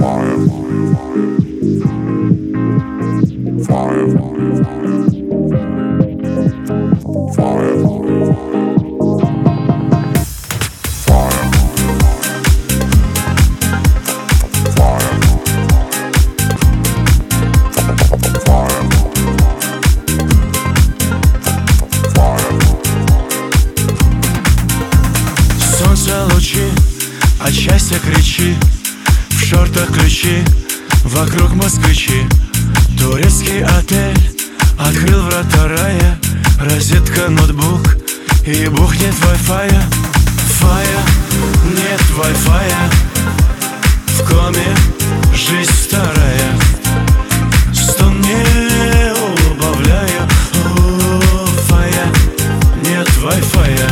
Солнце лучи, от счастья кричи, в шортах ключи, вокруг москвичи. Турецкий отель открыл врата рая, розетка, ноутбук и бухнет вай-фая. Фая, нет вай-фая, в коме жизнь старая. Стон не убавляю, фая, нет вай-фая.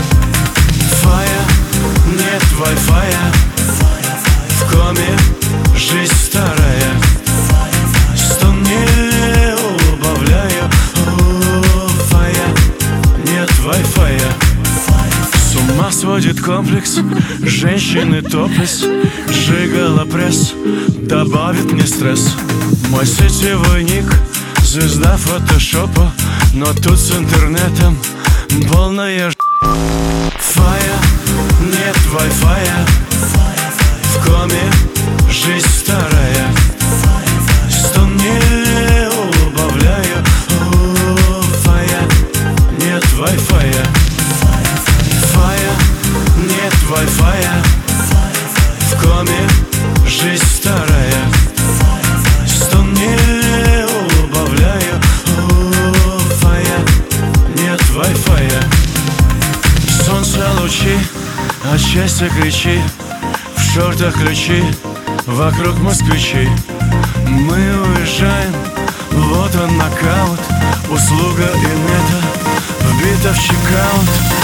Фая, нет вай-фая, в коме жизнь старая. Стон не убавляю, фая, нет вай-фая. С ума сводит комплекс, женщины топлес, жигало пресс, добавит мне стресс. Мой сетевой ник, звезда фотошопа, но тут с интернетом полная фая, нет вай-фая, в коме жизнь старая. Стон не убавляю, фая, нет вай-фая. Фая, нет вай-фая, в коме жизнь старая. Стон не убавляю, фая, нет вай-фая. Солнце лучи, от счастья кричи, в шортах ключи, вокруг москвичи. Мы уезжаем, вот он нокаут, услуга и нета вбита в чекаут.